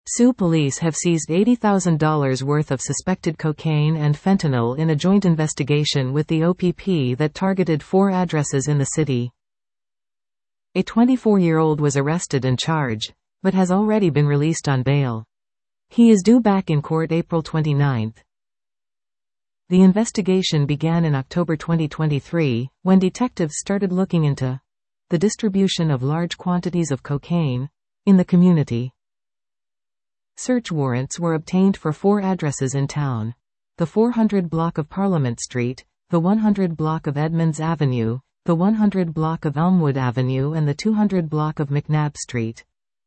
Sioux police have seized $80,000 worth of suspected cocaine and fentanyl in a joint investigation with the OPP that targeted 4 addresses in the city. A 24-year-old was arrested and charged, but has already been released on bail. He is due back in court April 29. The investigation began in October 2023, when detectives started looking into the distribution of large quantities of cocaine in the community. Search warrants were obtained for 4 addresses in town: the 400 block of Parliament Street, the 100 block of Edmonds Avenue, the 100 block of Elmwood Avenue and the 200 block of McNabb Street.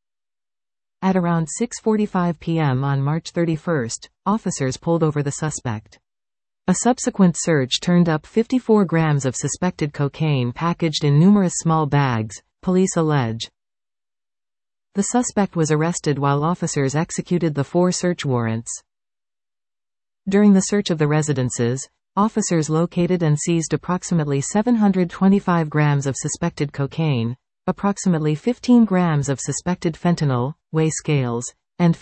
At around 6:45 p.m. on March 31, officers pulled over the suspect. A subsequent search turned up 54 grams of suspected cocaine packaged in numerous small bags, police allege. The suspect was arrested while officers executed the 4 search warrants. During the search of the residences, officers located and seized approximately 725 grams of suspected cocaine, approximately 15 grams of suspected fentanyl, weigh scales, and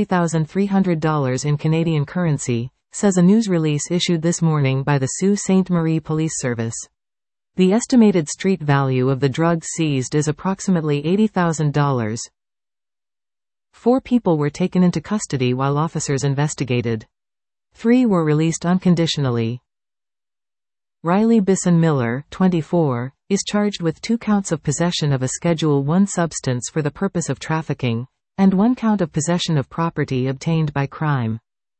$53,300 in Canadian currency, says a news release issued this morning by the Sault Ste. Marie Police Service. The estimated street value of the drugs seized is approximately $80,000. 4 people were taken into custody while officers investigated. 3 were released unconditionally. Riley Bisson Miller, 24, is charged with 2 counts of possession of a Schedule I substance for the purpose of trafficking, and 1 count of possession of property obtained by crime.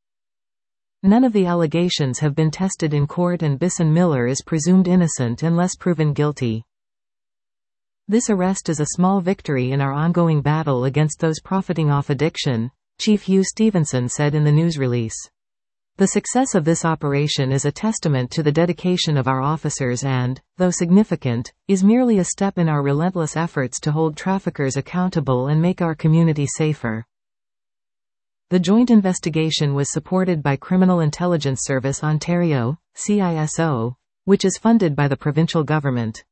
None of the allegations have been tested in court and Bisson Miller is presumed innocent unless proven guilty. This arrest is a small victory in our ongoing battle against those profiting off addiction, Chief Hugh Stevenson said in the news release. The success of this operation is a testament to the dedication of our officers and, though significant, is merely a step in our relentless efforts to hold traffickers accountable and make our community safer. The joint investigation was supported by Criminal Intelligence Service Ontario, CISO, which is funded by the provincial government.